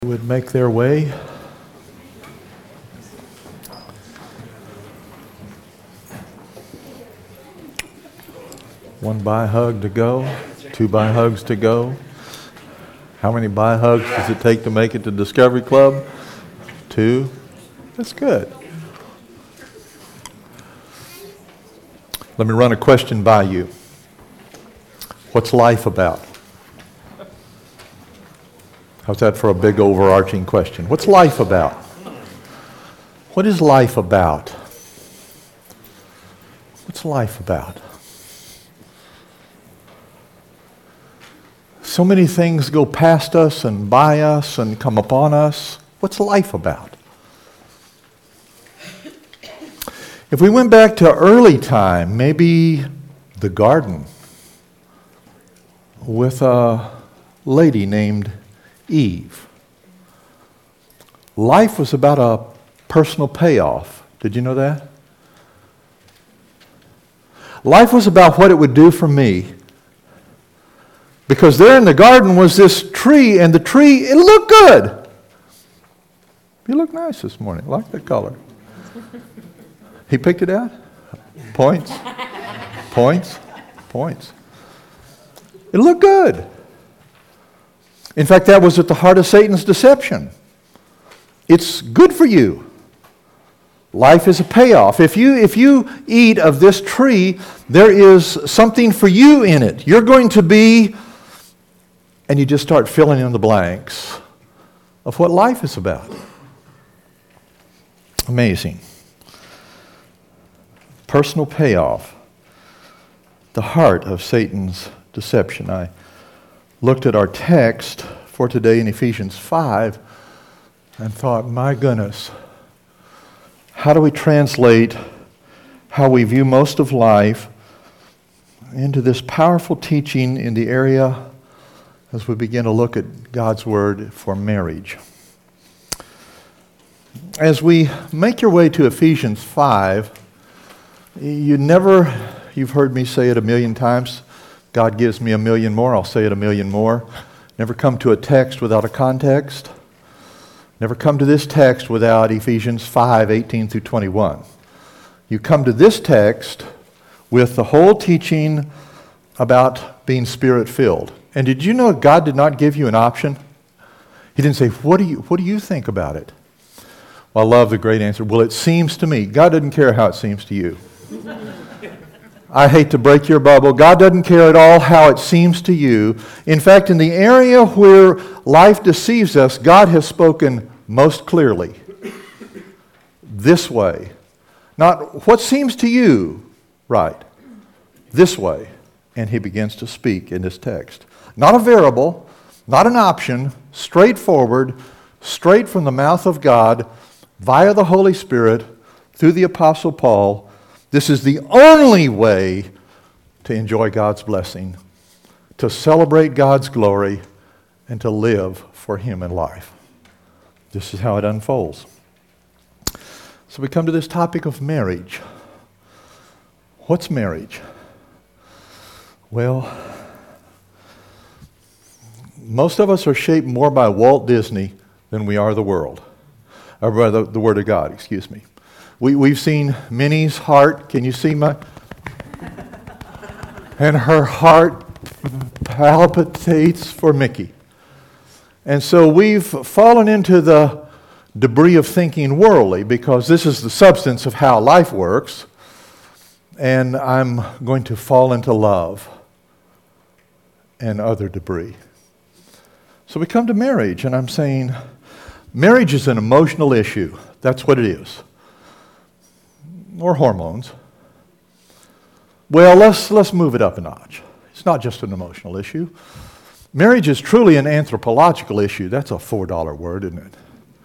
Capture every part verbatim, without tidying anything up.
Would make their way. One bye hug to go, two bye hugs to go. How many bye hugs does it take to make it to Discovery Club? Two. That's good. Let me run a question by you. What's life about? How's that for a big overarching question? What's life about? What is life about? What's life about? So many things go past us and by us and come upon us. What's life about? If we went back to early time, maybe the garden with a lady named Eve. Life was about a personal payoff. Did you know that? Life was about what it would do for me. Because there in the garden was this tree, and the tree, it looked good. You look nice this morning. I like the color. He picked it out? Points. Points. Points. It looked good. In fact, that was at the heart of Satan's deception. It's good for you. Life is a payoff. If you, if you eat of this tree, there is something for you in it. You're going to be, and you just start filling in the blanks of what life is about. Amazing. Personal payoff. The heart of Satan's deception. I looked at our text for today in Ephesians five and thought, my goodness, how do we translate how we view most of life into this powerful teaching in the area as we begin to look at God's Word for marriage? As we make your way to Ephesians five, you never, you've heard me say it a million times, God gives me a million more, I'll say it a million more. Never come to a text without a context. Never come to this text without Ephesians five, eighteen through twenty-one. You come to this text with the whole teaching about being Spirit-filled. And did you know God did not give you an option? He didn't say, what do you, what do you think about it? Well, I love the great answer. Well, it seems to me. God doesn't care how it seems to you. I hate to break your bubble. God doesn't care at all how it seems to you. In fact, in the area where life deceives us, God has spoken most clearly. This way. Not what seems to you right. This way. And he begins to speak in this text. Not a variable, not an option, straightforward, straight from the mouth of God, via the Holy Spirit, through the Apostle Paul. This is the only way to enjoy God's blessing, to celebrate God's glory, and to live for Him in life. This is how it unfolds. So we come to this topic of marriage. What's marriage? Well, most of us are shaped more by Walt Disney than we are the world. Or by the, the Word of God, excuse me. We, we've seen Minnie's heart. Can you see my? And her heart palpitates for Mickey. And so we've fallen into the debris of thinking worldly because this is the substance of how life works. And I'm going to fall into love and other debris. So we come to marriage, and I'm saying marriage is an emotional issue. That's what it is. Or hormones. Well, let's let's move it up a notch. It's not just an emotional issue. Marriage is truly an anthropological issue. That's a four dollar word, isn't it?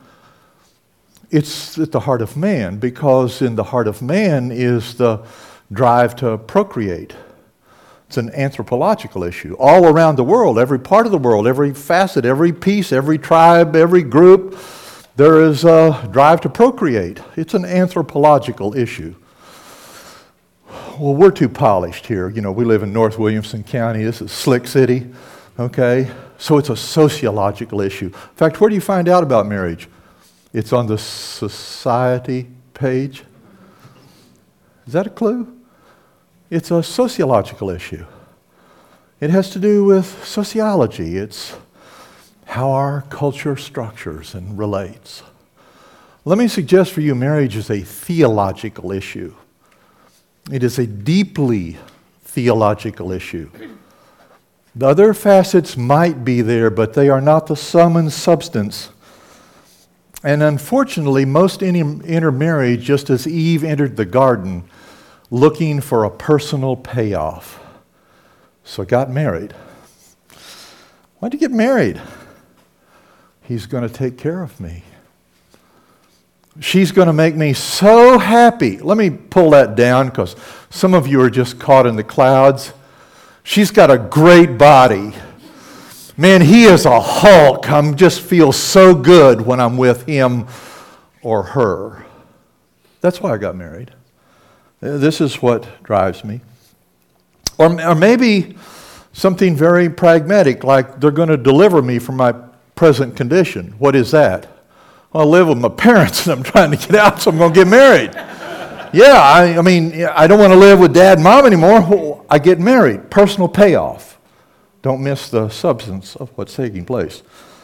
It's at the heart of man, because in the heart of man is the drive to procreate. It's an anthropological issue. All around the world, every part of the world, every facet, every piece, every tribe, every group, there is a drive to procreate. It's an anthropological issue. Well, we're too polished here. You know, we live in North Williamson County. This is Slick City, okay? So it's a sociological issue. In fact, where do you find out about marriage? It's on the society page. Is that a clue? It's a sociological issue. It has to do with sociology. It's how our culture structures and relates. Let me suggest for you, marriage is a theological issue. It is a deeply theological issue. The other facets might be there, but they are not the sum and substance. And unfortunately, most enter marriage just as Eve entered the garden, looking for a personal payoff. So got married. Why'd you get married? He's going to take care of me. She's going to make me so happy. Let me pull that down because some of you are just caught in the clouds. She's got a great body. Man, he is a Hulk. I just feel so good when I'm with him or her. That's why I got married. This is what drives me. Or, or maybe something very pragmatic, like they're going to deliver me from my present condition. What is that? Well, I live with my parents and I'm trying to get out, so I'm going to get married. Yeah, I, I mean, I don't want to live with dad and mom anymore. Well, I get married. Personal payoff. Don't miss the substance of what's taking place.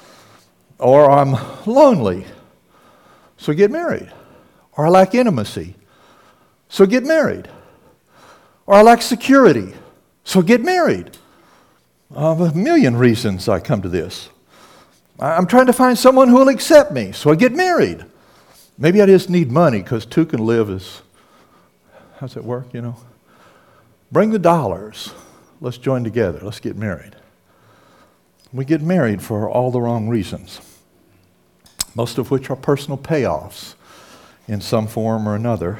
Or I'm lonely, so get married. Or I lack intimacy, so get married. Or I lack security, so get married. Uh, a million reasons I come to this. I'm trying to find someone who will accept me, so I get married. Maybe I just need money because two can live as, how's it work, you know? Bring the dollars. Let's join together. Let's get married. We get married for all the wrong reasons, most of which are personal payoffs in some form or another.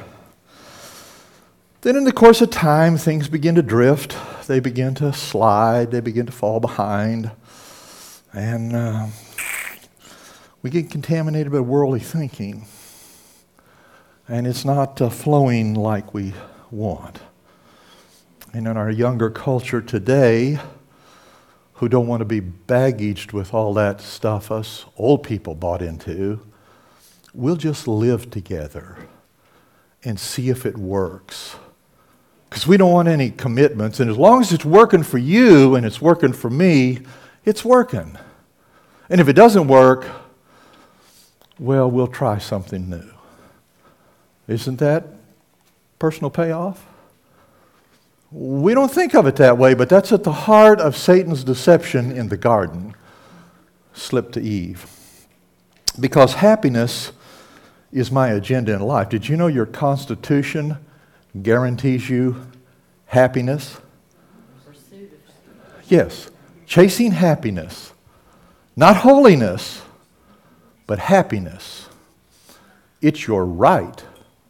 Then in the course of time, things begin to drift. They begin to slide. They begin to fall behind. And uh, we get contaminated by worldly thinking. And it's not uh, flowing like we want. And in our younger culture today, who don't want to be baggaged with all that stuff us old people bought into, we'll just live together and see if it works. Because we don't want any commitments. And as long as it's working for you and it's working for me, it's working. And if it doesn't work, well, we'll try something new. Isn't that personal payoff? We don't think of it that way, but that's at the heart of Satan's deception in the garden. Slipped to Eve. Because happiness is my agenda in life. Did you know your Constitution guarantees you happiness? Yes. Chasing happiness. Not holiness, but happiness. It's your right.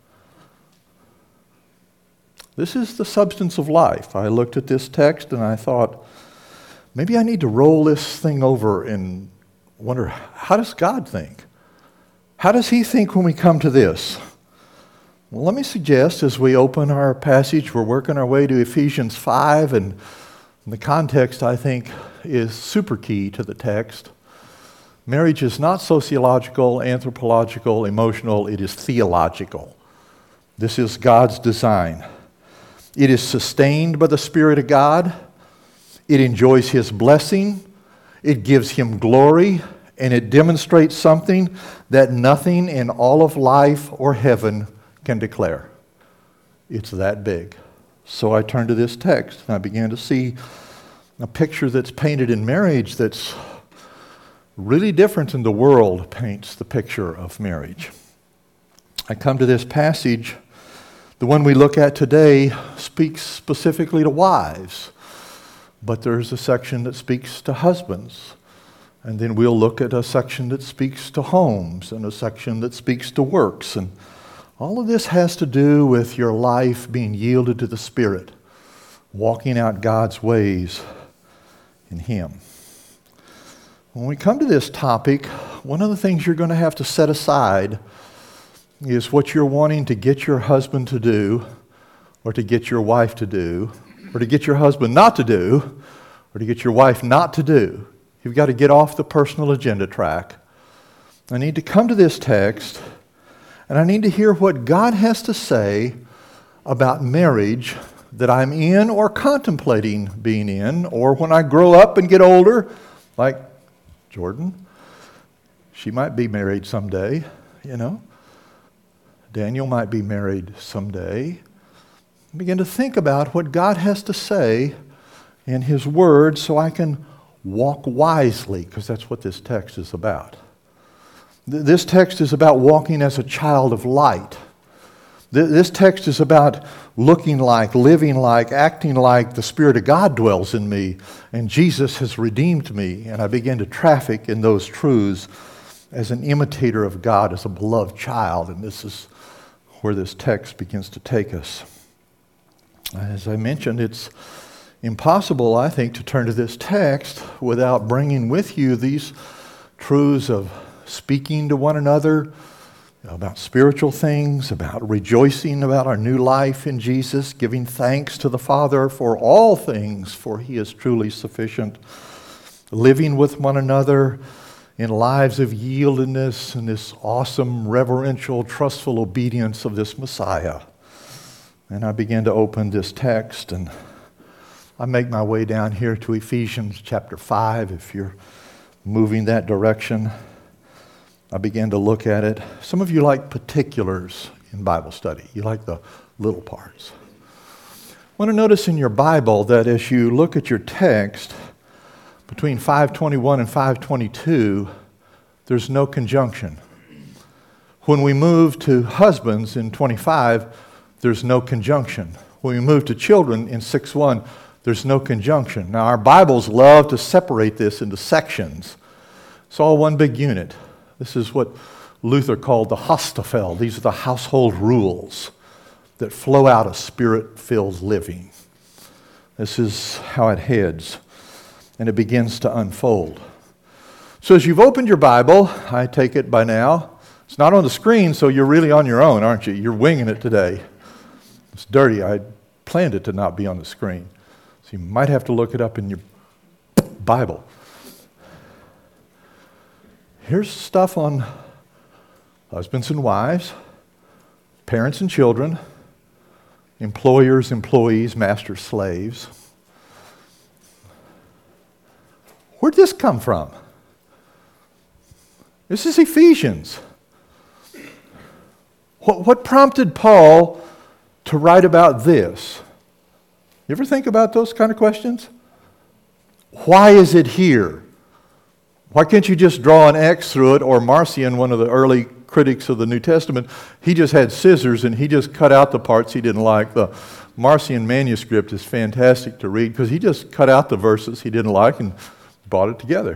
This is the substance of life. I looked at this text and I thought, maybe I need to roll this thing over and wonder, how does God think? How does he think when we come to this? Well, let me suggest as we open our passage, we're working our way to Ephesians five, and the context, I think, is super key to the text. Marriage is not sociological, anthropological, emotional, it is theological. This is God's design. It is sustained by the Spirit of God. It enjoys His blessing. It gives Him glory. And it demonstrates something that nothing in all of life or heaven can declare. It's that big. So I turned to this text and I began to see a picture that's painted in marriage that's really different than the world paints the picture of marriage. I come to this passage. The one we look at today speaks specifically to wives, but there's a section that speaks to husbands. And then we'll look at a section that speaks to homes and a section that speaks to works. And all of this has to do with your life being yielded to the Spirit, walking out God's ways in Him. When we come to this topic, one of the things you're going to have to set aside is what you're wanting to get your husband to do, or to get your wife to do, or to get your husband not to do, or to get your wife not to do. You've got to get off the personal agenda track. I need to come to this text, and I need to hear what God has to say about marriage that I'm in or contemplating being in, or when I grow up and get older, like Jordan. She might be married someday, you know. Daniel might be married someday. Begin to think about what God has to say in His Word so I can walk wisely, because that's what this text is about. Th- This text is about walking as a child of light. Th- This text is about looking like, living like, acting like the Spirit of God dwells in me, and Jesus has redeemed me, and I begin to traffic in those truths as an imitator of God, as a beloved child, and this is where this text begins to take us. As I mentioned, it's impossible, I think, to turn to this text without bringing with you these truths of speaking to one another, you know, about spiritual things, about rejoicing about our new life in Jesus, giving thanks to the Father for all things, for He is truly sufficient, living with one another in lives of yieldedness and this awesome, reverential, trustful obedience of this Messiah. And I began to open this text, and I make my way down here to Ephesians chapter five. If you're moving that direction, I began to look at it. Some of you like particulars in Bible study. You like the little parts. I want to notice in your Bible that as you look at your text, between five twenty-one and five twenty-two, there's no conjunction. When we move to husbands in twenty-five, there's no conjunction. When we move to children in six one, there's no conjunction. Now, our Bibles love to separate this into sections. It's all one big unit. This is what Luther called the Haustafel. These are the household rules that flow out of Spirit-filled living. This is how it heads, and it begins to unfold. So as you've opened your Bible, I take it by now, it's not on the screen, so you're really on your own, aren't you? You're winging it today. It's dirty. I planned it to not be on the screen. So you might have to look it up in your Bible. Here's stuff on husbands and wives, parents and children, employers, employees, masters, slaves. Where'd this come from? This is Ephesians. What, what prompted Paul to write about this? You ever think about those kind of questions? Why is it here? Why can't you just draw an X through it? Or Marcion, one of the early critics of the New Testament, he just had scissors and he just cut out the parts he didn't like. The Marcion manuscript is fantastic to read because he just cut out the verses he didn't like and brought it together.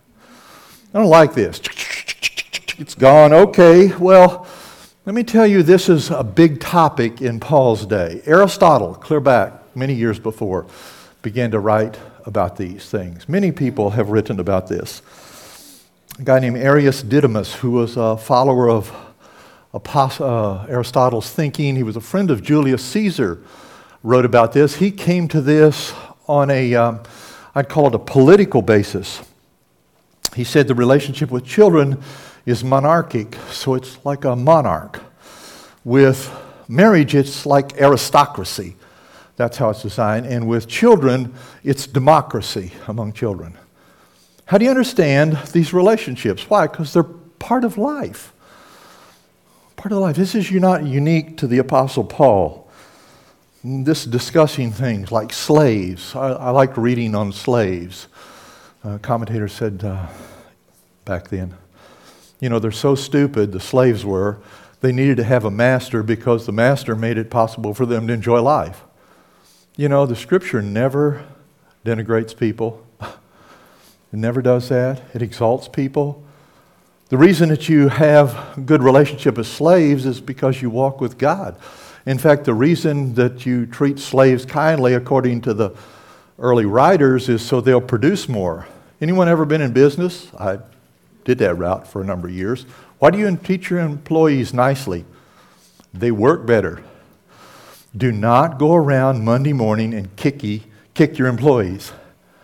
I don't like this. It's gone. Okay, well, let me tell you, this is a big topic in Paul's day. Aristotle, clear back many years before, began to write about these things. Many people have written about this. A guy named Arius Didymus, who was a follower of Apost- uh, Aristotle's thinking, he was a friend of Julius Caesar, wrote about this. He came to this on a, um, I'd call it a political basis. He said the relationship with children is monarchic, so it's like a monarch. With marriage, it's like aristocracy. That's how it's designed. And with children, it's democracy among children. How do you understand these relationships? Why? Because they're part of life. Part of life. This is not unique to the Apostle Paul. This discussing things like slaves. I, I like reading on slaves. A commentator said uh, back then, you know, they're so stupid, the slaves were, they needed to have a master because the master made it possible for them to enjoy life. You know, the Scripture never denigrates people. It never does that. It exalts people. The reason that you have a good relationship with slaves is because you walk with God. In fact, the reason that you treat slaves kindly, according to the early writers, is so they'll produce more. Anyone ever been in business? I did that route for a number of years. Why do you treat your employees nicely? They work better. Do not go around Monday morning and kicky, kick your employees.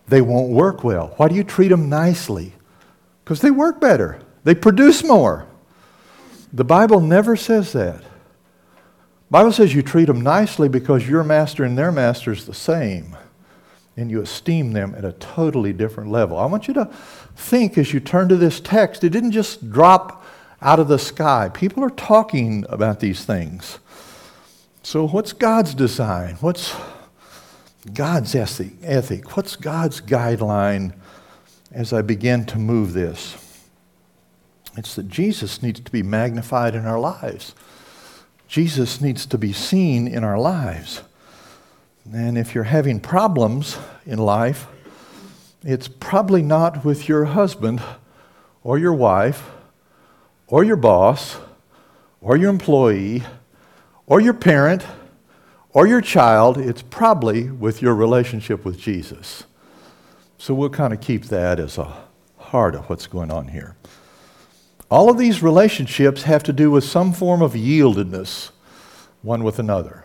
they won't work well. Why do you treat them nicely? Because they work better. They produce more. The Bible never says that. The Bible says you treat them nicely because your master and their master is the same. And you esteem them at a totally different level. I want you to think as you turn to this text, it didn't just drop out of the sky. People are talking about these things. So what's God's design? What's God's ethic? ethic? What's God's guideline as I begin to move this? It's that Jesus needs to be magnified in our lives. Jesus needs to be seen in our lives. And if you're having problems in life, it's probably not with your husband or your wife or your boss or your employee or your parent or your child. It's probably with your relationship with Jesus. So we'll kind of keep that as a heart of what's going on here. All of these relationships have to do with some form of yieldedness one with another.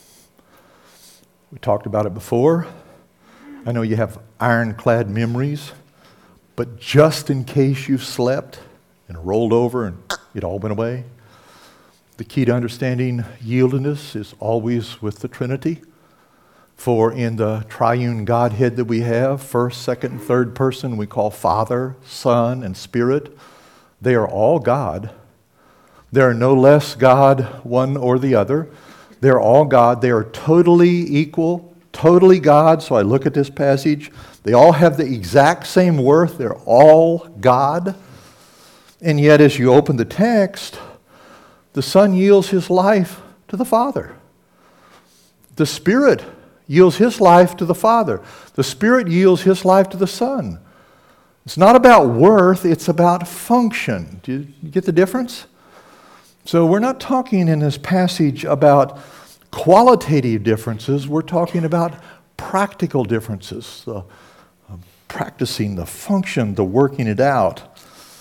We talked about it before. I know you have ironclad memories, but just in case you've slept and rolled over and it all went away, the key to understanding yieldedness is always with the Trinity. For in the triune Godhead that we have, first, second, and third person, we call Father, Son, and Spirit. They are all God. They are no less God one or the other. They're all God. They are totally equal, totally God. So I look at this passage. They all have the exact same worth. They're all God. And yet as you open the text, the Son yields his life to the Father. The Spirit yields his life to the Father. The Spirit yields his life to the Son. It's not about worth, it's about function. Do you get the difference? So we're not talking in this passage about qualitative differences. We're talking about practical differences, the uh, practicing, the function, the working it out.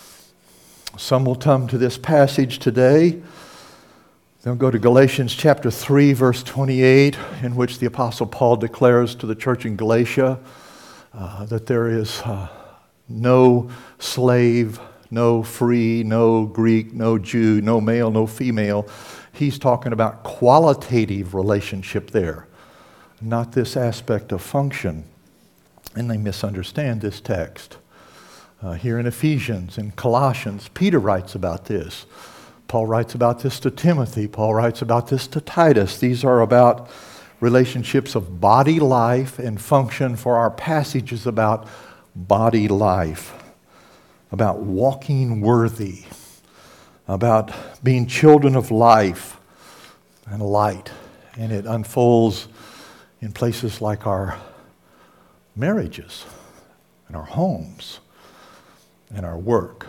Some will come to this passage today. They'll go to Galatians chapter three, verse twenty-eight, in which the Apostle Paul declares to the church in Galatia uh, that there is uh, no slave, no free, no Greek, no Jew, no male, no female. He's talking about qualitative relationship there, not this aspect of function. And they misunderstand this text. Uh, here in Ephesians and Colossians, Peter writes about this. Paul writes about this to Timothy. Paul writes about this to Titus. These are about relationships of body life and function, for our passages about body life, about walking worthy, about being children of life and light. And it unfolds in places like our marriages and our homes and our work.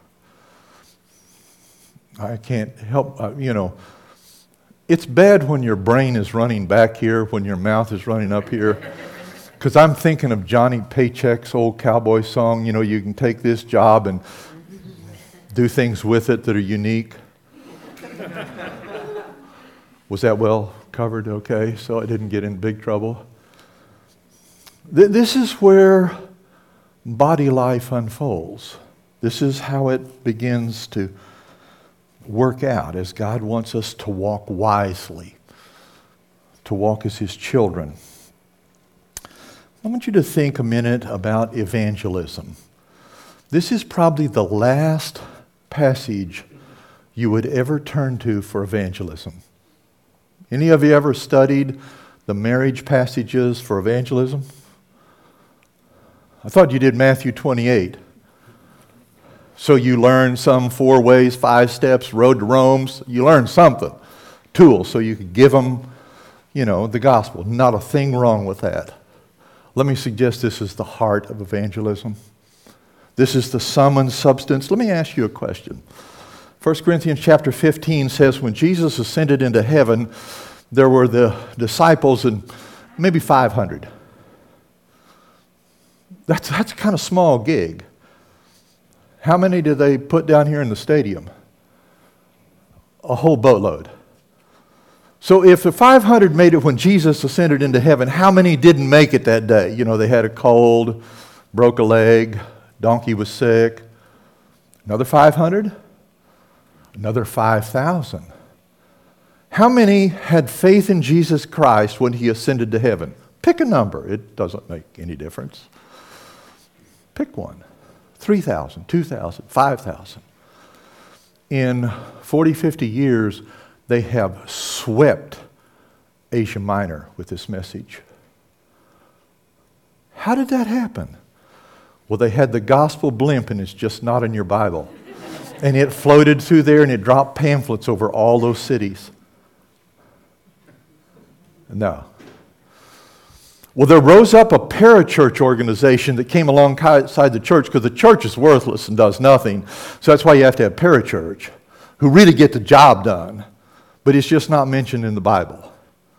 I can't help, uh, you know, it's bad when your brain is running back here, when your mouth is running up here. Because I'm thinking of Johnny Paycheck's old cowboy song, you know, you can take this job and do things with it that are unique. Was that well covered? Okay, so I didn't get in big trouble. Th- this is where body life unfolds. This is how it begins to work out as God wants us to walk wisely, to walk as his children. I want you to think a minute about evangelism. This is probably the last passage you would ever turn to for evangelism. Any of you ever studied the marriage passages for evangelism? I thought you did Matthew twenty-eight. So you learn some four ways, five steps, road to Rome. You learn something, tools, so you could give them, you know, the gospel. Not a thing wrong with that. Let me suggest this is the heart of evangelism. This is the sum and substance. Let me ask you a question. First Corinthians chapter fifteen says when Jesus ascended into heaven, there were the disciples and maybe five hundred. That's, that's a kind of small gig. How many did they put down here in the stadium? A whole boatload. So if the five hundred made it when Jesus ascended into heaven, how many didn't make it that day? You know, they had a cold, broke a leg, donkey was sick. Another five hundred? Another five thousand. How many had faith in Jesus Christ when he ascended to heaven? Pick a number. It doesn't make any difference. Pick one. three thousand, two thousand, five thousand. In forty, fifty years, they have swept Asia Minor with this message. How did that happen? Well, they had the gospel blimp, and it's just not in your Bible. And it floated through there, and it dropped pamphlets over all those cities. No. Well, there rose up a parachurch organization that came alongside the church, because the church is worthless and does nothing. So that's why you have to have parachurch, who really get the job done. But it's just not mentioned in the Bible.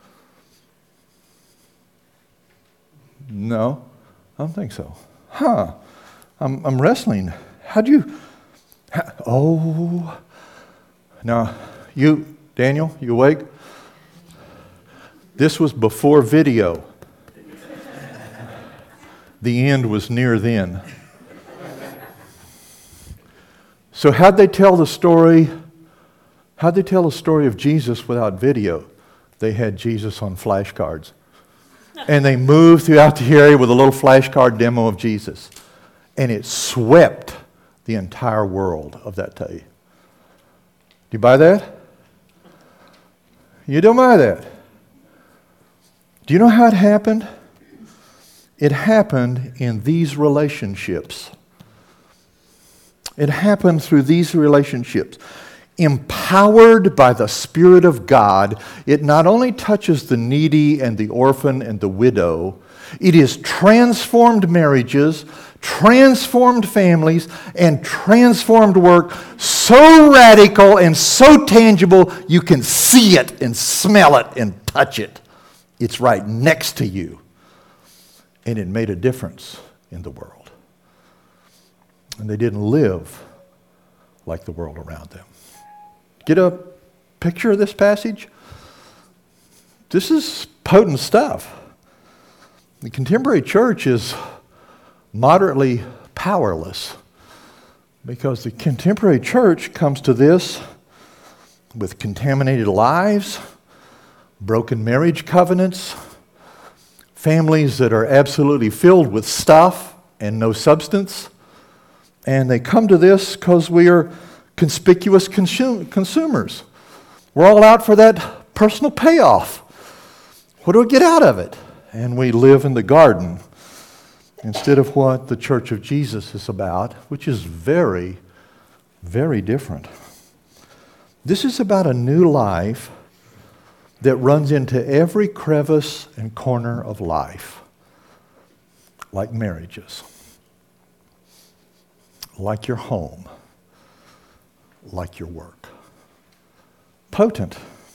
No, I don't think so. Huh. I'm, I'm wrestling. How'd you... How, oh. Now, you, Daniel, you awake? This was before video. The end was near then. So how'd they tell the story? How'd they tell the story of Jesus without video? They had Jesus on flashcards. And they moved throughout the area with a little flashcard demo of Jesus. And it swept the entire world of that day. Do you buy that? You don't buy that. Do you know how it happened? It happened in these relationships. It happened through these relationships. Empowered by the Spirit of God, it not only touches the needy and the orphan and the widow, it is transformed marriages, transformed families, and transformed work so radical and so tangible you can see it and smell it and touch it. It's right next to you. And it made a difference in the world. And they didn't live like the world around them. Get a picture of this passage? This is potent stuff. The contemporary church is moderately powerless because the contemporary church comes to this with contaminated lives, broken marriage covenants, families that are absolutely filled with stuff and no substance. And they come to this because we are conspicuous consum- consumers. We're all out for that personal payoff. What do we get out of it? And we live in the garden instead of what the Church of Jesus is about, which is very, very different. This is about a new life that runs into every crevice and corner of life, like marriages, like your home, like your work. Potent.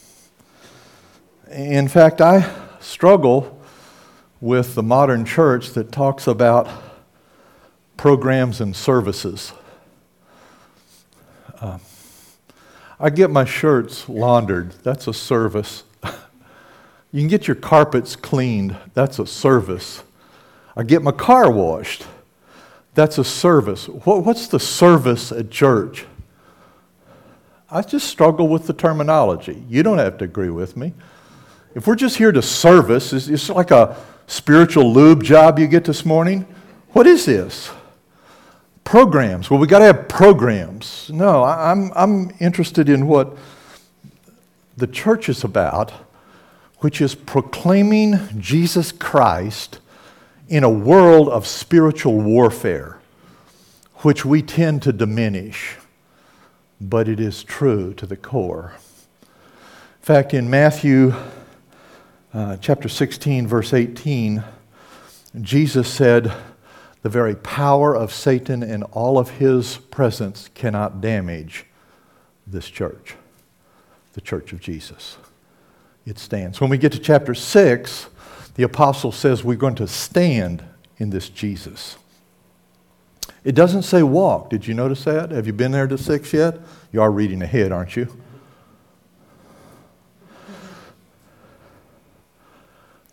In fact, I struggle with the modern church that talks about programs and services. Uh, I get my shirts laundered. That's a service. You can get your carpets cleaned. That's a service. I get my car washed. That's a service. What, what's the service at church? I just struggle with the terminology. You don't have to agree with me. If we're just here to service, it's, it's like a spiritual lube job you get this morning. What is this? Programs. Well, we got to have programs. No, I, I'm I'm interested in what the church is about, which is proclaiming Jesus Christ in a world of spiritual warfare, which we tend to diminish, but it is true to the core. In fact, in Matthew uh, chapter sixteen, verse eighteen, Jesus said, the very power of Satan and all of his presence cannot damage this church, the church of Jesus. It stands. When we get to chapter six, the apostle says we're going to stand in this Jesus. It doesn't say walk. Did you notice that? Have you been there to six yet? You are reading ahead, aren't you?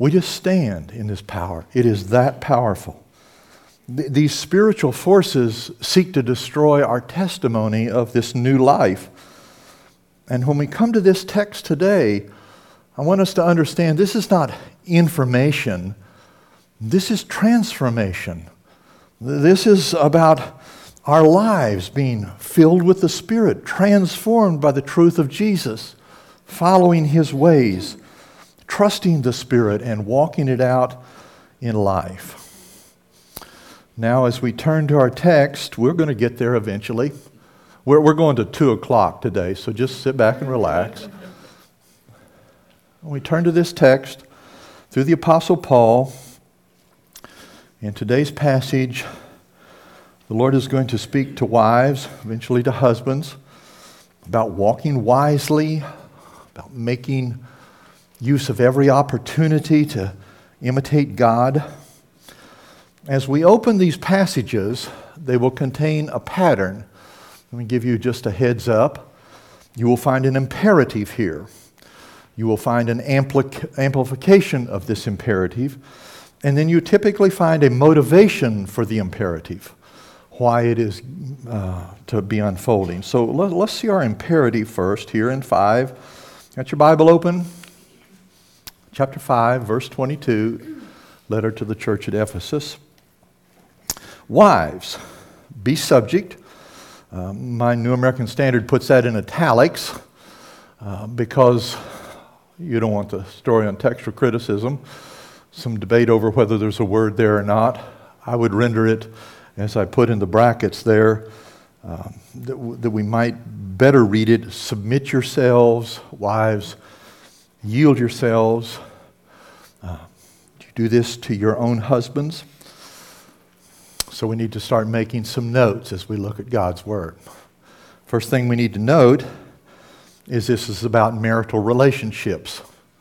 We just stand in this power. It is that powerful. Th- these spiritual forces seek to destroy our testimony of this new life. And when we come to this text today, I want us to understand this is not information. This is transformation. This is about our lives being filled with the Spirit, transformed by the truth of Jesus, following His ways, trusting the Spirit, and walking it out in life. Now, as we turn to our text, we're going to get there eventually. We're, we're going to two o'clock today, so just sit back and relax. When we turn to this text, through the Apostle Paul, in today's passage, the Lord is going to speak to wives, eventually to husbands, about walking wisely, about making use of every opportunity to imitate God. As we open these passages, they will contain a pattern. Let me give you just a heads up. You will find an imperative here. You will find an ampli- amplification of this imperative. And then you typically find a motivation for the imperative, why it is uh, to be unfolding. So let, let's see our imperative first here in five. Got your Bible open? Chapter five, verse twenty-two, letter to the church at Ephesus. Wives, be subject. Uh, my New American Standard puts that in italics uh, because you don't want the story on textual criticism. Some debate over whether there's a word there or not. I would render it, as I put in the brackets there, uh, that, w- that we might better read it, submit yourselves, wives, yield yourselves. Uh, you do this to your own husbands. So we need to start making some notes as we look at God's Word. First thing we need to note is this is about marital relationships.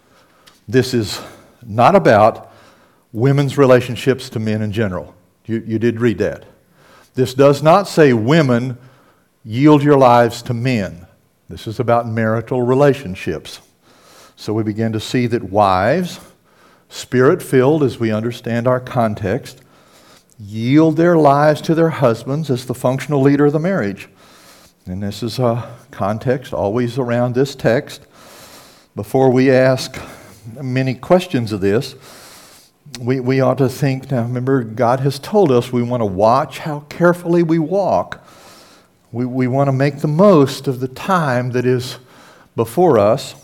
This is not about women's relationships to men in general. You, you did read that. This does not say women yield your lives to men. This is about marital relationships. So we begin to see that wives, Spirit-filled as we understand our context, yield their lives to their husbands as the functional leader of the marriage. And this is a context always around this text. Before we ask many questions of this, we, we ought to think, now remember, God has told us we want to watch how carefully we walk. We, we want to make the most of the time that is before us.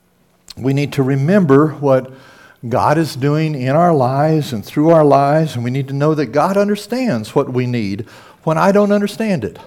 We need to remember what God is doing in our lives and through our lives, and we need to know that God understands what we need when I don't understand it.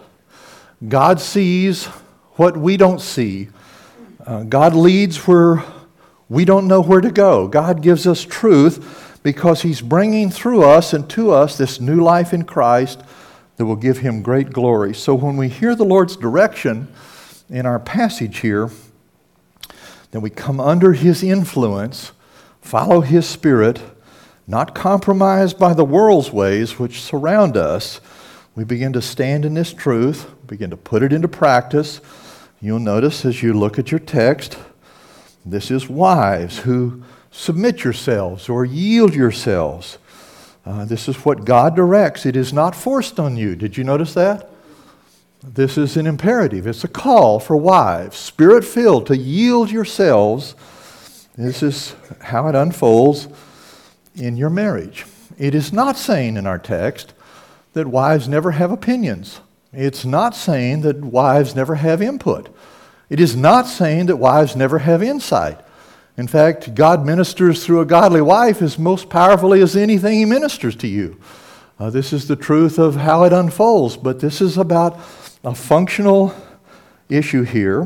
God sees what we don't see. Uh, God leads where we don't know where to go. God gives us truth because He's bringing through us and to us this new life in Christ that will give Him great glory. So when we hear the Lord's direction in our passage here, then we come under His influence, follow His Spirit, not compromised by the world's ways which surround us. We begin to stand in this truth, begin to put it into practice. You'll notice as you look at your text, this is wives who submit yourselves or yield yourselves. Uh, this is what God directs. It is not forced on you. Did you notice that? This is an imperative. It's a call for wives, Spirit-filled, to yield yourselves. This is how it unfolds in your marriage. It is not saying in our text that wives never have opinions. It's not saying that wives never have input. It is not saying that wives never have insight. In fact, God ministers through a godly wife as most powerfully as anything He ministers to you. Uh, this is the truth of how it unfolds, but this is about a functional issue here.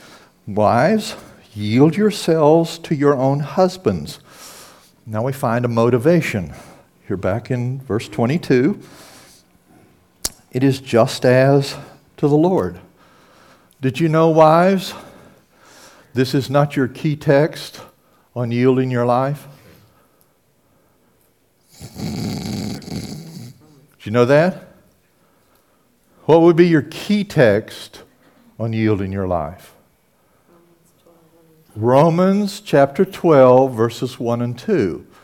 Wives, yield yourselves to your own husbands. Now we find a motivation. Here back in verse twenty-two. It is just as to the Lord. Did you know, wives, this is not your key text on yielding your life? Did you know that? What would be your key text on yielding your life? Romans chapter twelve, verses one and two.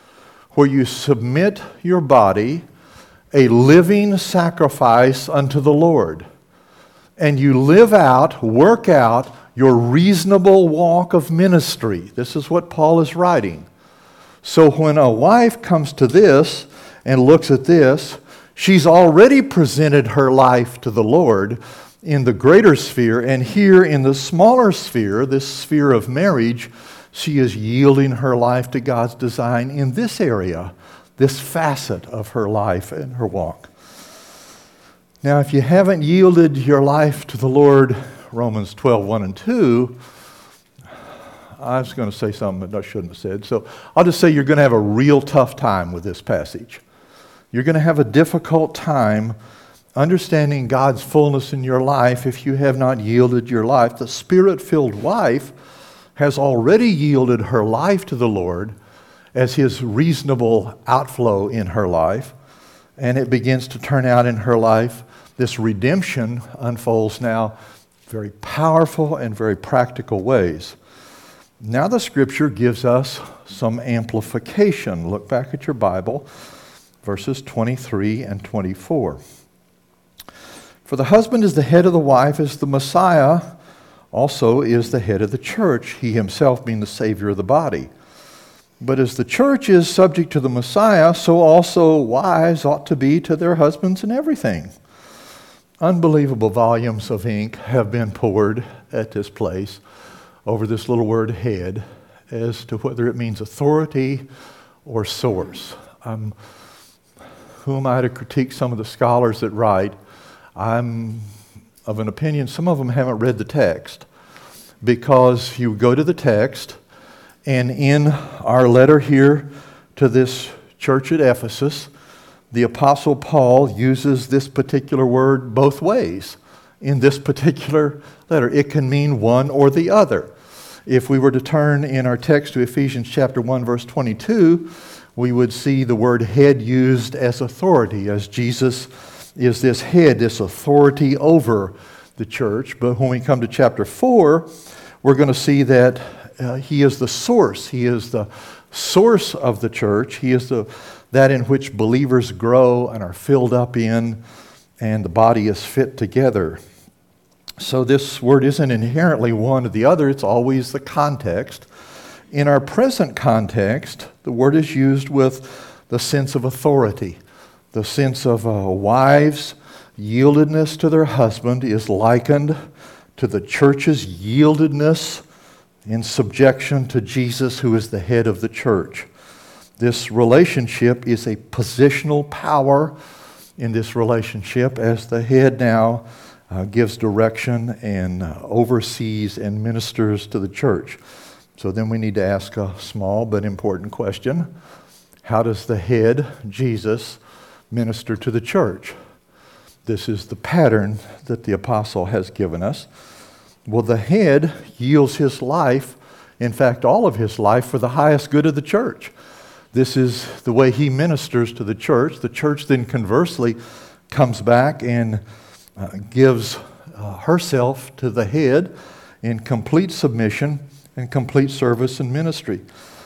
where you submit your body a living sacrifice unto the Lord, and you live out, work out your reasonable walk of ministry. This is what Paul is writing. So when a wife comes to this and looks at this, she's already presented her life to the Lord in the greater sphere, and here in the smaller sphere, this sphere of marriage, she is yielding her life to God's design in this area, this facet of her life and her walk. Now, if you haven't yielded your life to the Lord, Romans twelve, one and two, I was going to say something that I shouldn't have said. So I'll just say you're going to have a real tough time with this passage. You're going to have a difficult time understanding God's fullness in your life if you have not yielded your life. The Spirit-filled wife has already yielded her life to the Lord as His reasonable outflow in her life, and it begins to turn out in her life. This redemption unfolds now very powerful and very practical ways. Now the Scripture gives us some amplification. Look back at your Bible, verses twenty-three and twenty-four. For the husband is the head of the wife, as the Messiah also is the head of the church, he himself being the Savior of the body. But as the church is subject to the Messiah, so also wives ought to be to their husbands in everything. Unbelievable volumes of ink have been poured at this place over this little word head as to whether it means authority or source. Um, who am I to critique some of the scholars that write? I'm of an opinion some of them haven't read the text, because you go to the text, and in our letter here to this church at Ephesus, the Apostle Paul uses this particular word both ways in this particular letter. It can mean one or the other. If we were to turn in our text to Ephesians chapter one, verse twenty-two, we would see the word head used as authority, as Jesus is this head, this authority over the church. But when we come to chapter four, we're going to see that uh, he is the source. He is the source of the church. He is the that in which believers grow and are filled up in, and the body is fit together. So this word isn't inherently one or the other. It's always the context. In our present context, the word is used with the sense of authority. The sense of a wife's yieldedness to their husband is likened to the church's yieldedness in subjection to Jesus, who is the head of the church. This relationship is a positional power in this relationship, as the head now uh, gives direction and uh, oversees and ministers to the church. So then we need to ask a small but important question. How does the head, Jesus, minister to the church? This is the pattern that the apostle has given us. Well, the head yields his life, in fact, all of his life, for the highest good of the church. This is the way he ministers to the church. The church then conversely comes back and uh, gives uh, herself to the head in complete submission and complete service and ministry.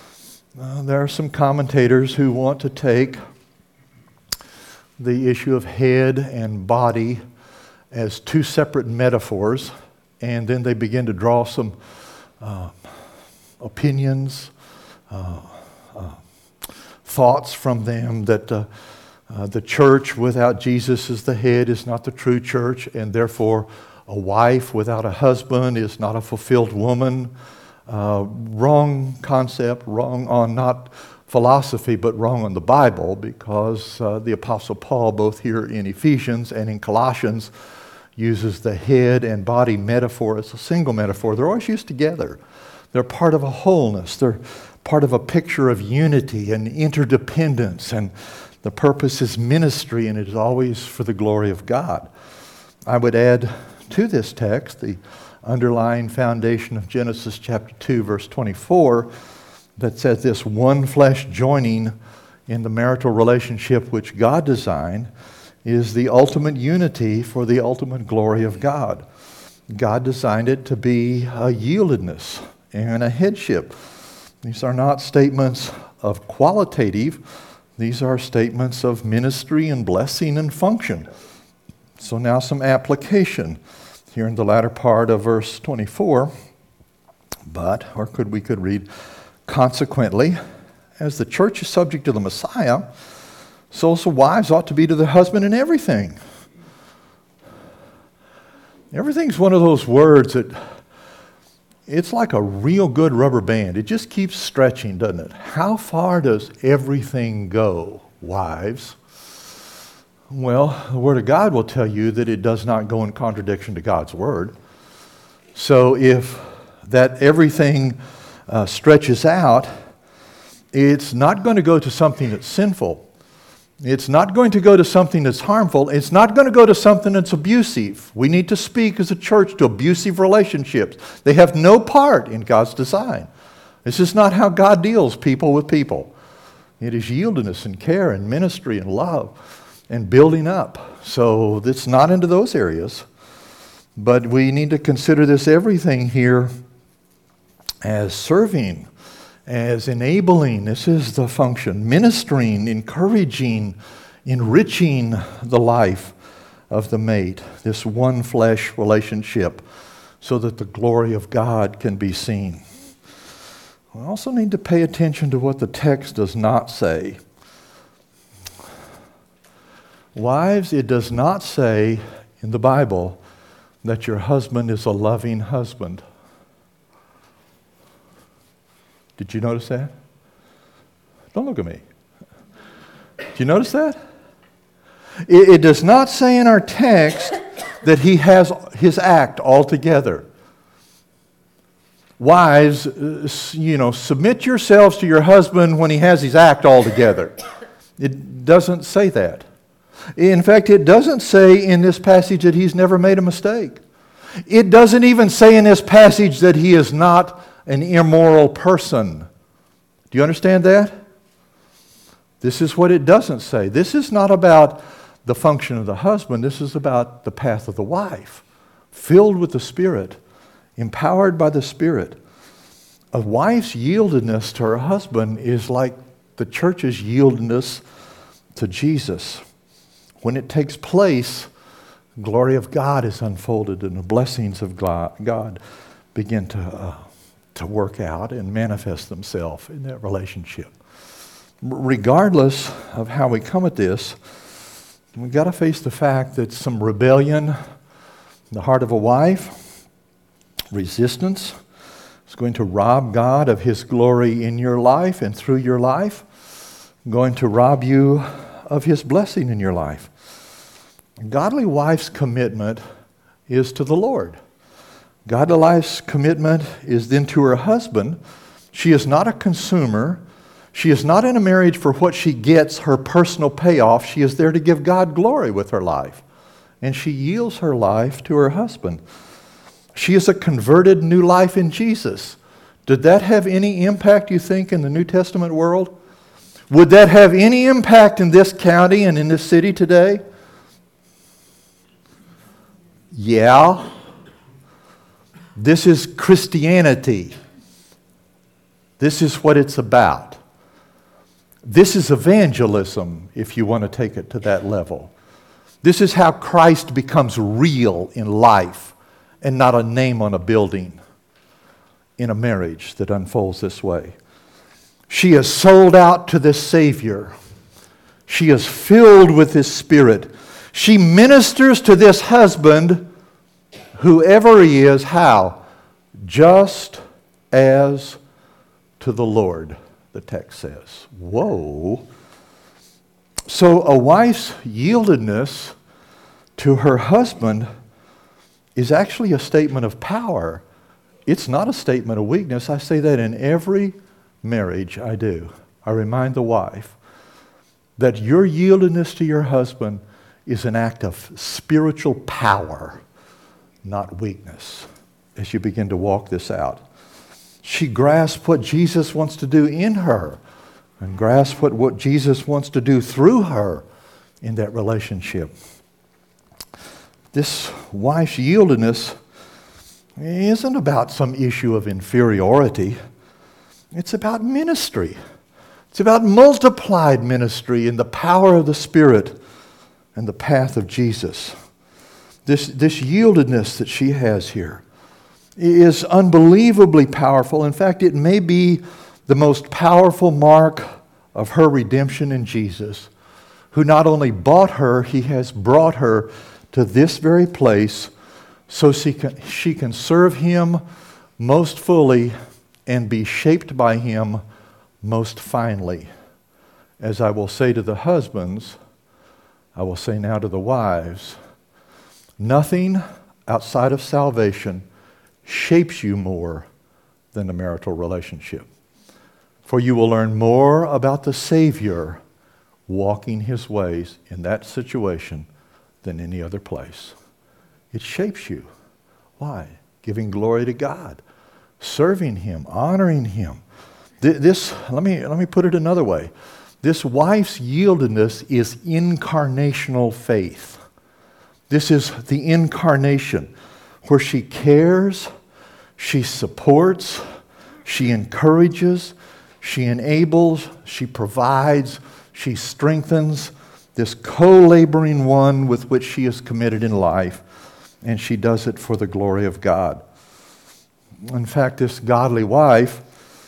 Uh, there are some commentators who want to take the issue of head and body as two separate metaphors, and then they begin to draw some uh, opinions, uh, uh, thoughts from them that uh, uh, the church without Jesus as the head is not the true church, and therefore a wife without a husband is not a fulfilled woman. Uh, wrong concept, wrong on not philosophy, but wrong on the Bible, because uh, the Apostle Paul, both here in Ephesians and in Colossians, uses the head and body metaphor as a single metaphor. They're always used together. They're part of a wholeness. They're part of a picture of unity and interdependence, and the purpose is ministry, and it is always for the glory of God. I would add to this text the underlying foundation of Genesis chapter two, verse twenty-four, that says this one flesh joining in the marital relationship which God designed is the ultimate unity for the ultimate glory of God. God designed it to be a yieldedness and a headship. These are not statements of qualitative. These are statements of ministry and blessing and function. So now some application here in the latter part of verse twenty-four. But, or could we could read, consequently, as the church is subject to the Messiah, so also wives ought to be to the husband in everything. Everything's one of those words that it's like a real good rubber band. It just keeps stretching, doesn't it? How far does everything go, wives? Well, the Word of God will tell you that it does not go in contradiction to God's Word. So if that everything uh, stretches out, it's not going to go to something that's sinful. It's not going to go to something that's harmful. It's not going to go to something that's abusive. We need to speak as a church to abusive relationships. They have no part in God's design. This is not how God deals people with people. It is yieldedness and care and ministry and love and building up. So it's not into those areas. But we need to consider this everything here as serving, as enabling. This is the function. Ministering, encouraging, enriching the life of the mate. This one flesh relationship so that the glory of God can be seen. We also need to pay attention to what the text does not say. Wives, it does not say in the Bible that your husband is a loving husband. Did you notice that? Don't look at me. Did you notice that? It, it does not say in our text that he has his act all together. Wives, uh, you know, submit yourselves to your husband when he has his act all together. It doesn't say that. In fact, it doesn't say in this passage that he's never made a mistake. It doesn't even say in this passage that he is not an immoral person. Do you understand that? This is what it doesn't say. This is not about the function of the husband. This is about the path of the wife, filled with the Spirit, empowered by the Spirit. A wife's yieldedness to her husband is like the church's yieldedness to Jesus. When it takes place, the glory of God is unfolded and the blessings of God begin to uh, to work out and manifest themselves in that relationship. Regardless of how we come at this, we've got to face the fact that some rebellion in the heart of a wife, resistance, is going to rob God of His glory in your life and through your life, going to rob you of His blessing in your life. A godly wife's commitment is to the Lord. Godly wife's commitment is then to her husband. She is not a consumer. She is not in a marriage for what she gets, her personal payoff. She is there to give God glory with her life. And she yields her life to her husband. She is a converted new life in Jesus. Did that have any impact, you think, in the New Testament world? Would that have any impact in this county and in this city today? Yeah. This is Christianity. This is what it's about. This is evangelism, if you want to take it to that level. This is how Christ becomes real in life and not a name on a building in a marriage that unfolds this way. She is sold out to this Savior. She is filled with His Spirit. She ministers to this husband, whoever he is, how? Just as to the Lord, the text says. Whoa. So a wife's yieldedness to her husband is actually a statement of power. It's not a statement of weakness. I say that in every marriage I do. I remind the wife that your yieldedness to your husband is an act of spiritual power, not weakness, as you begin to walk this out. She grasps what Jesus wants to do in her and grasps what, what Jesus wants to do through her in that relationship. This wife's yieldedness isn't about some issue of inferiority. It's about ministry. It's It's about multiplied ministry in the power of the Spirit and the path of Jesus. This, this yieldedness that she has here is unbelievably powerful. In fact, it may be the most powerful mark of her redemption in Jesus, who not only bought her, he has brought her to this very place so she can, she can serve him most fully and be shaped by him most finely. As I will say to the husbands, I will say now to the wives, nothing outside of salvation shapes you more than a marital relationship. For you will learn more about the Savior walking his ways in that situation than any other place. It shapes you. Why? Giving glory to God, serving him, honoring him. This, let me, let me put it another way. This wife's yieldedness is incarnational faith. This is the incarnation where she cares, she supports, she encourages, she enables, she provides, she strengthens this co-laboring one with which she is committed in life, and she does it for the glory of God. In fact, this godly wife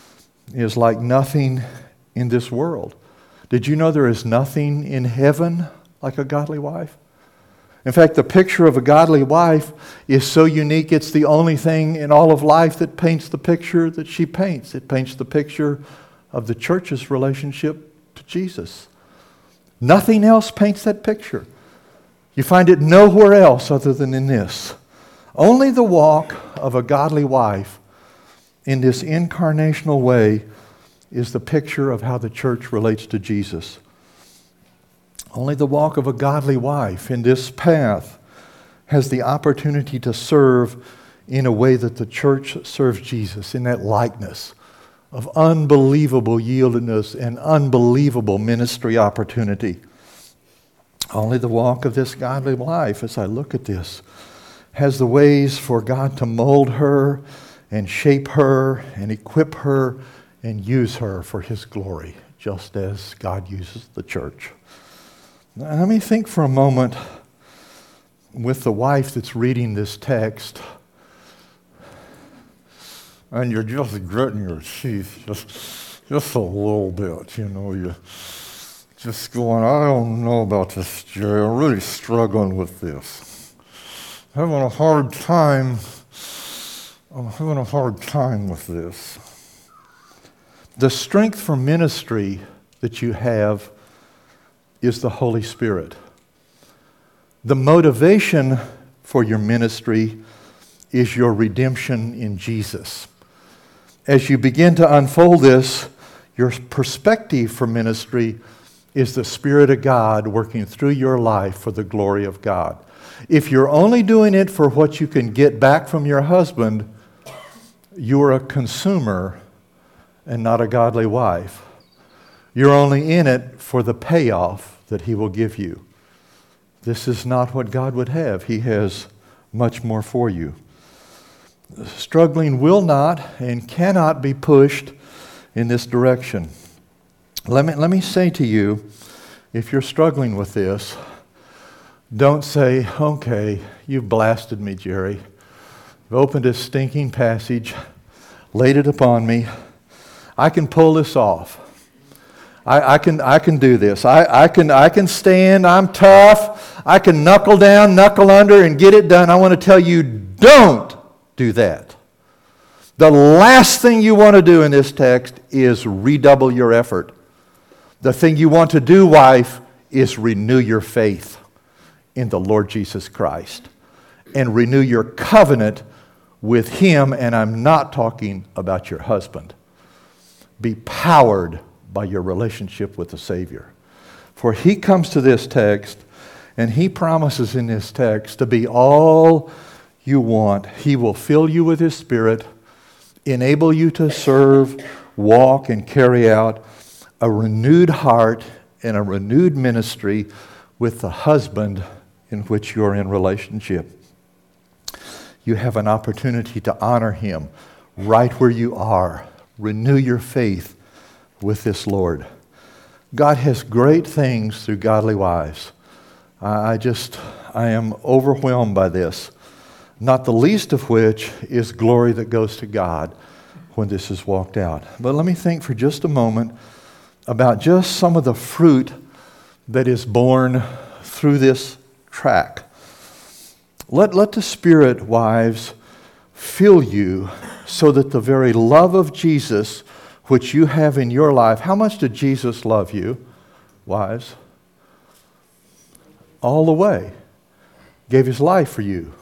is like nothing in this world. Did you know there is nothing in heaven like a godly wife? In fact, the picture of a godly wife is so unique, it's the only thing in all of life that paints the picture that she paints. It paints the picture of the church's relationship to Jesus. Nothing else paints that picture. You find it nowhere else other than in this. Only the walk of a godly wife in this incarnational way is the picture of how the church relates to Jesus. Only the walk of a godly wife in this path has the opportunity to serve in a way that the church serves Jesus, in that likeness of unbelievable yieldedness and unbelievable ministry opportunity. Only the walk of this godly life, as I look at this, has the ways for God to mold her and shape her and equip her and use her for his glory, just as God uses the church. Now, let me think for a moment with the wife that's reading this text, and you're just gritting your teeth just, just a little bit, you know, you just going, I don't know about this, Jerry. I'm really struggling with this. Having a hard time, I'm having a hard time with this. The strength for ministry that you have is the Holy Spirit. The motivation for your ministry is your redemption in Jesus. As you begin to unfold this, your perspective for ministry is the Spirit of God working through your life for the glory of God. If you're only doing it for what you can get back from your husband, you're a consumer and not a godly wife. You're only in it for the payoff that he will give you. This is not what God would have. He has much more for you. Struggling will not and cannot be pushed in this direction. Let me, let me say to you, if you're struggling with this, don't say, okay, you've blasted me, Jerry. You've opened a stinking passage, laid it upon me. I can pull this off. I, I can I can do this. I, I can I can stand. I'm tough. I can knuckle down, knuckle under, and get it done. I want to tell you, don't do that. The last thing you want to do in this text is redouble your effort. The thing you want to do, wife, is renew your faith in the Lord Jesus Christ and renew your covenant with him, and I'm not talking about your husband. Be powered by your relationship with the Savior. For he comes to this text, and he promises in this text to be all you want. He will fill you with his Spirit, enable you to serve, walk, and carry out a renewed heart and a renewed ministry with the husband in which you're in relationship. You have an opportunity to honor him right where you are. Renew your faith with this Lord. God has great things through godly wives. I just, I am overwhelmed by this. Not the least of which is glory that goes to God when this is walked out. But let me think for just a moment about just some of the fruit that is born through this track. Let, let the Spirit, wives, fill you so that the very love of Jesus which you have in your life. How much did Jesus love you, wives? All the way. Gave his life for you.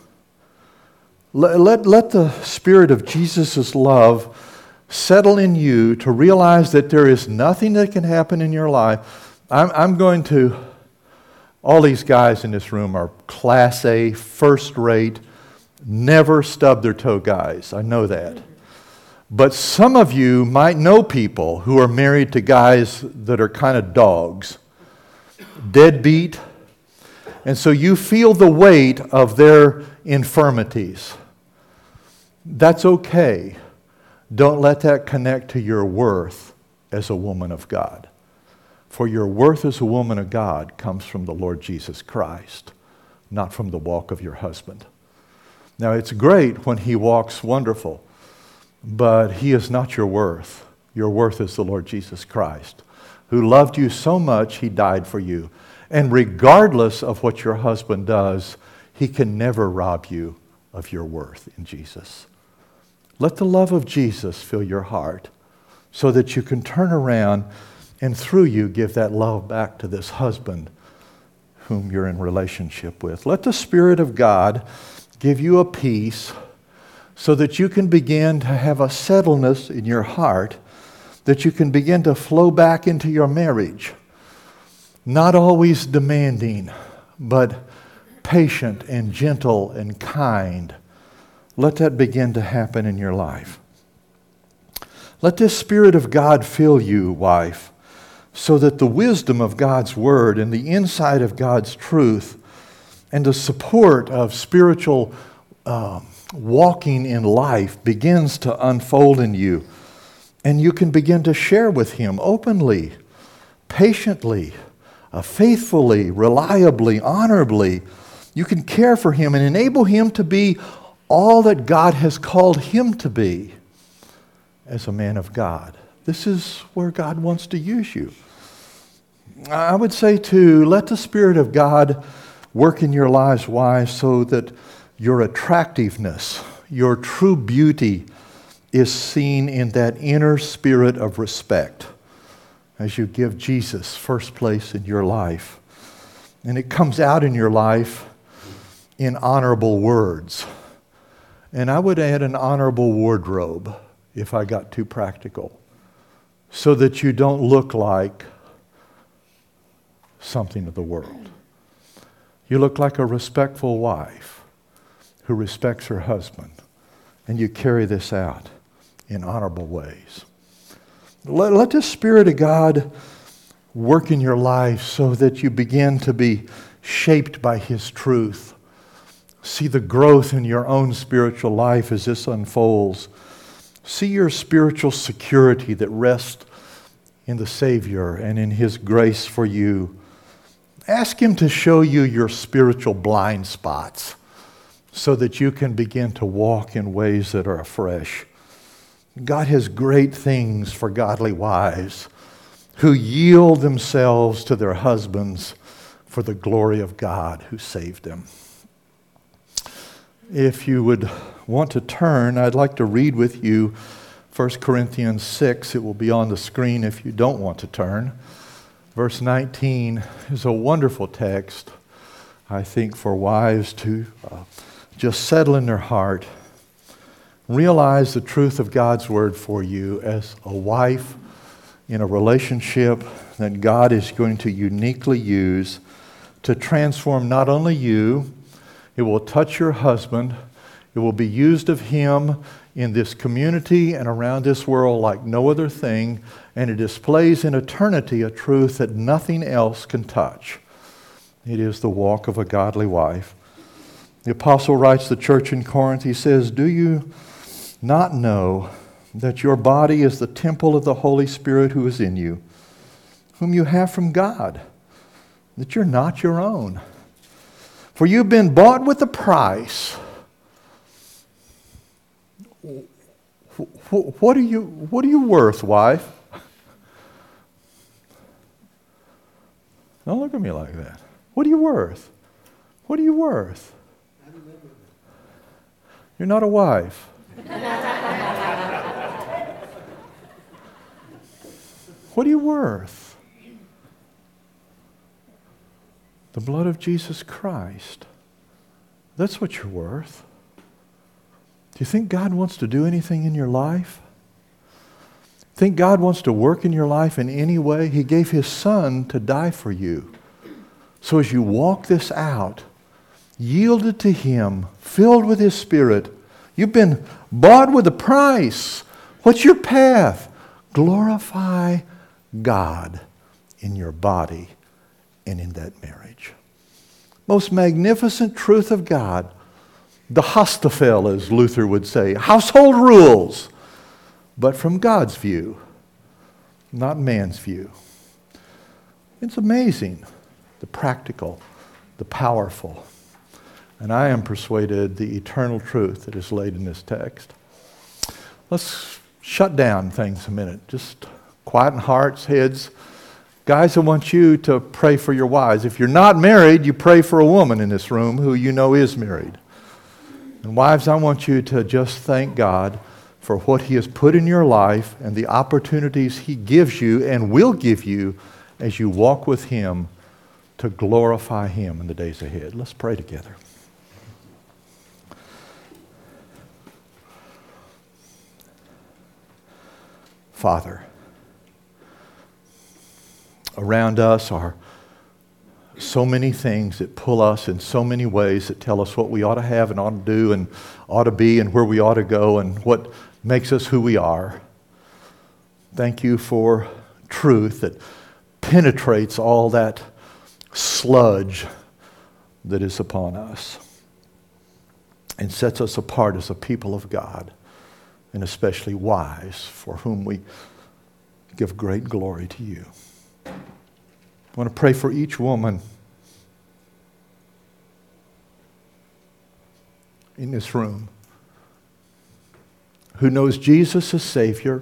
Let, let, let the Spirit of Jesus' love settle in you to realize that there is nothing that can happen in your life. I'm, I'm going to, all these guys in this room are class A, first rate, never stub their toe guys. I know that. But some of you might know people who are married to guys that are kind of dogs, deadbeat, and so you feel the weight of their infirmities. That's okay. Don't let that connect to your worth as a woman of God. For your worth as a woman of God comes from the Lord Jesus Christ, not from the walk of your husband. Now, it's great when he walks wonderful, but he is not your worth. Your worth is the Lord Jesus Christ, who loved you so much he died for you. And regardless of what your husband does, he can never rob you of your worth in Jesus. Let the love of Jesus fill your heart so that you can turn around and through you give that love back to this husband whom you're in relationship with. Let the Spirit of God give you a peace so that you can begin to have a settledness in your heart, that you can begin to flow back into your marriage. Not always demanding, but patient and gentle and kind. Let that begin to happen in your life. Let this Spirit of God fill you, wife, so that the wisdom of God's Word and the insight of God's truth and the support of spiritual uh, walking in life begins to unfold in you. And you can begin to share with Him openly, patiently, uh, faithfully, reliably, honorably. You can care for Him and enable Him to be all that God has called Him to be as a man of God. This is where God wants to use you. I would say too, let the Spirit of God work in your lives, wives, so that your attractiveness, your true beauty is seen in that inner spirit of respect as you give Jesus first place in your life. And it comes out in your life in honorable words. And I would add an honorable wardrobe if I got too practical, so that you don't look like something of the world. You look like a respectful wife who respects her husband, and you carry this out in honorable ways. Let, let the Spirit of God work in your life so that you begin to be shaped by His truth. See the growth in your own spiritual life as this unfolds. See your spiritual security that rests in the Savior and in His grace for you. Ask Him to show you your spiritual blind spots so that you can begin to walk in ways that are afresh. God has great things for godly wives who yield themselves to their husbands for the glory of God who saved them. If you would want to turn, I'd like to read with you First Corinthians six. It will be on the screen if you don't want to turn. Verse nineteen is a wonderful text, I think, for wives to uh, just settle in their heart, realize the truth of God's Word for you as a wife in a relationship that God is going to uniquely use to transform not only you, it will touch your husband, it will be used of him in this community and around this world like no other thing, and it displays in eternity a truth that nothing else can touch. It is the walk of a godly wife. The apostle writes to the church in Corinth, he says, "Do you not know that your body is the temple of the Holy Spirit who is in you, whom you have from God, that you're not your own. For you've been bought with a price. What are you, what are you worth, wife? Don't look at me like that. What are you worth? What are you worth? You're not a wife. What are you worth? The blood of Jesus Christ. That's what you're worth. Do you think God wants to do anything in your life? Think God wants to work in your life in any way? He gave His Son to die for you. So as you walk this out, yielded to Him, filled with His Spirit, you've been bought with a price. What's your path? Glorify God in your body and in that marriage. Most magnificent truth of God. The Hostafel, as Luther would say, household rules, but from God's view, not man's view. It's amazing, the practical, the powerful, and I am persuaded the eternal truth that is laid in this text. Let's shut down things a minute. Just quieten hearts, heads. Guys, I want you to pray for your wives. If you're not married, you pray for a woman in this room who you know is married. And wives, I want you to just thank God for what He has put in your life and the opportunities He gives you and will give you as you walk with Him to glorify Him in the days ahead. Let's pray together. Father, around us are so many things that pull us in so many ways that tell us what we ought to have and ought to do and ought to be and where we ought to go and what makes us who we are. Thank you for truth that penetrates all that sludge that is upon us and sets us apart as a people of God, and especially wives for whom we give great glory to you. I want to pray for each woman in this room who knows Jesus as Savior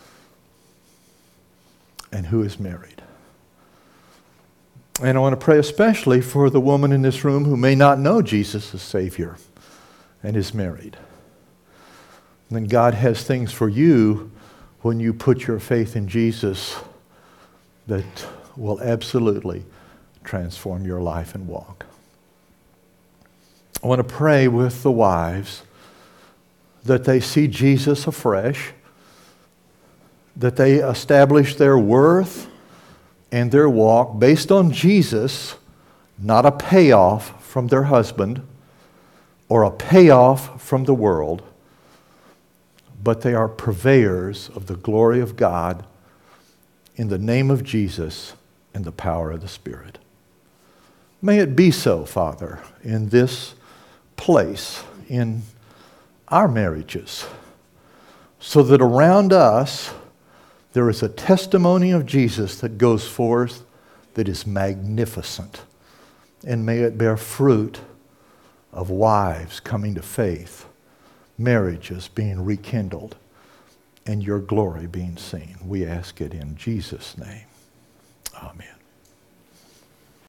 and who is married. And I want to pray especially for the woman in this room who may not know Jesus as Savior and is married. And then God has things for you when you put your faith in Jesus that will absolutely transform your life and walk. I want to pray with the wives that they see Jesus afresh, that they establish their worth and their walk based on Jesus, not a payoff from their husband or a payoff from the world, but they are purveyors of the glory of God in the name of Jesus and the power of the Spirit. May it be so, Father, in this place, in our marriages, so that around us there is a testimony of Jesus that goes forth that is magnificent. And may it bear fruit of wives coming to faith, marriages being rekindled, and your glory being seen. We ask it in Jesus' name. Amen.